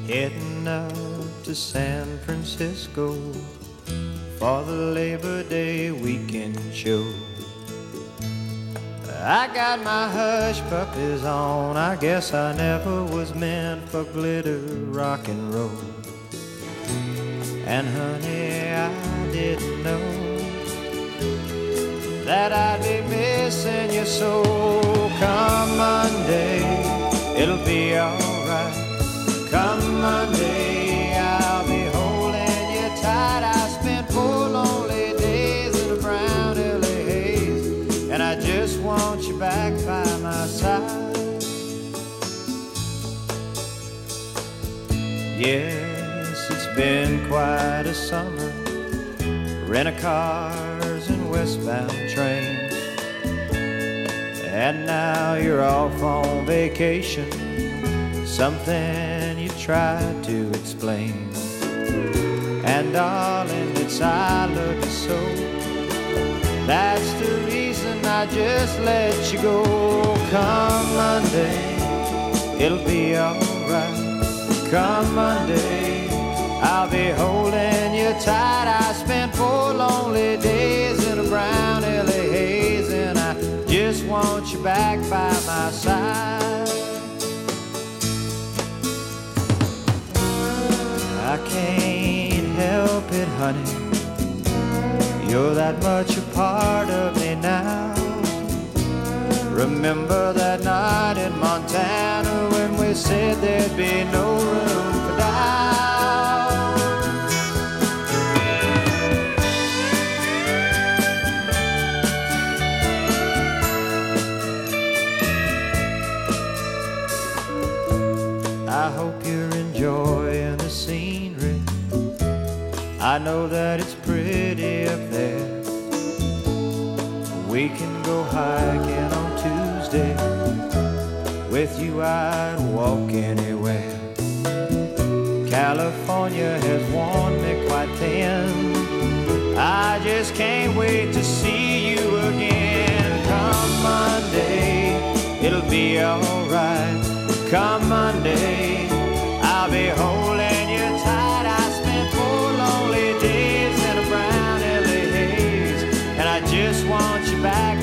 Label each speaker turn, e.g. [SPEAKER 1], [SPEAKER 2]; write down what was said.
[SPEAKER 1] Heading up to San Francisco for the Labor Day weekend show. I got my hush puppies on. I guess I never was meant for glitter rock and roll. And honey, I didn't know that I'd be missing you so. Come Monday, it'll be alright. Come Monday, I'll be holding you tight. I spent 4 lonely days in a brown LA haze, and I just want you back by my side. Yes, it's been quite a summer, rent-a-cars and westbound trains, and now you're off on vacation, something you tried to explain. And darling, it's I love you so, that's the reason I just let you go. Come Monday, it'll be alright. Come Monday, I'll be holding you tight. I spent 4 lonely days in a brown LA haze, and I just want you back by my side. I can't help it, honey, you're that much a part of me now. Remember that night in Montana when we said there'd be no room for doubt. I hope you're enjoying the scenery. I know that it's pretty up there. We can go hiking on Tuesday. With you I'd walk anywhere. California has worn me quite thin. I just can't wait to see you again. Come Monday, it'll be alright. Come Monday, I'll be holding you tight. I spent 4 lonely days in a brown LA haze, and I just want you back